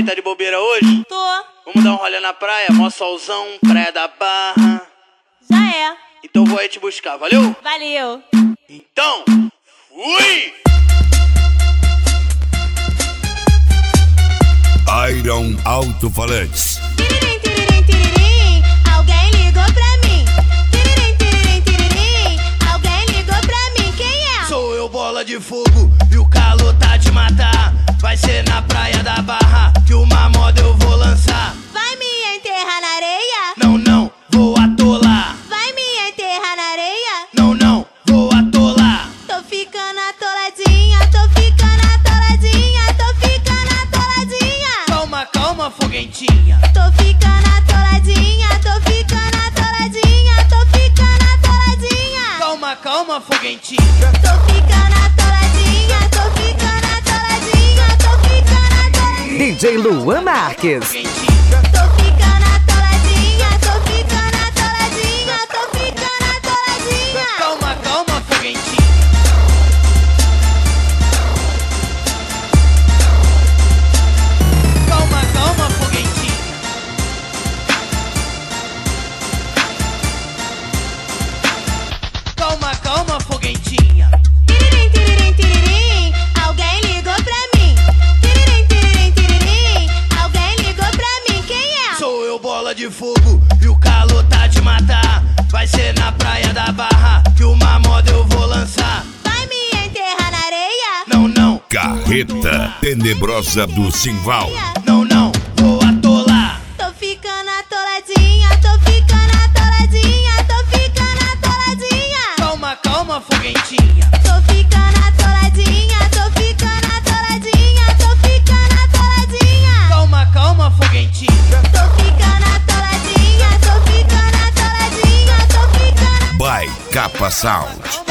tá de bobeira hoje? Tô, Vamos dar um rolê na praia, mó solzão, praia da Barra. já é. Então vou aí te buscar, valeu? Valeu. Então, fui! Iron Alto-Falantes. Tiririm, tiririm, tiririm, alguém ligou pra mim. Tiririm, tiririm, tiririm, alguém ligou pra mim. Quem é? Sou eu, bola de fogo, e o calor tá de matar. Vai ser na praia da Barra que uma moda eu vou lançar. Vai me enterrar na areia? Não, não, vou atolar. Vai me enterrar na areia? Não, não, vou atolar. Tô ficando atoladinha, tô ficando atoladinha, tô ficando atoladinha. Calma, calma, foguentinha. Tô ficando atoladinha, tô ficando atoladinha, tô ficando atoladinha. Calma, calma, foguentinha. Tô ficando atoladinha, tô ficando atoladinha, tô ficando atoladinha. DJ Luan Marques. Foguentinha. Tô ficando atoladinha, tô ficando atoladinha, tô ficando atoladinha. Calma, calma, foguentinha. Calma, calma, foguentinha. Calma, calma, foguentinha. Tiririm, tiririm, tiririm, alguém ligou pra mim. Tiririm, tiririm, tiririm, alguém ligou pra mim. Quem é? Sou eu, bola de fogo, e o calor tá de matar. Vai ser na praia da Barra que uma moda eu vou lançar. Vai me enterrar na areia? Não, não, Carreta Tenebrosa do Simval. não, não, vou atolar. Tô ficando atoladinha, tô ficando atoladinha, tô ficando atoladinha. Calma, calma, foguentinha. Tô ficando atoladinha, tô ficando atoladinha, tô ficando atoladinha. Calma, calma, foguentinha. Tô ficando atoladinha, tô ficando atoladinha, tô ficando. By Capa Sound.